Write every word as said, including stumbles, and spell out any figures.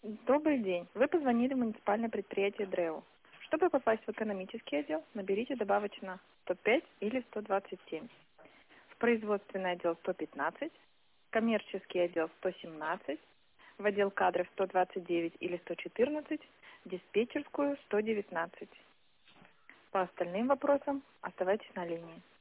Добрый день. Вы позвонили в муниципальное предприятие ДРЭО. Чтобы попасть в экономический отдел, наберите добавочно сто пять или сто двадцать семь. В производственный отдел сто пятнадцать, коммерческий отдел сто семнадцать, в отдел кадров сто двадцать девять или сто четырнадцать, диспетчерскую сто девятнадцать. По остальным вопросам оставайтесь на линии.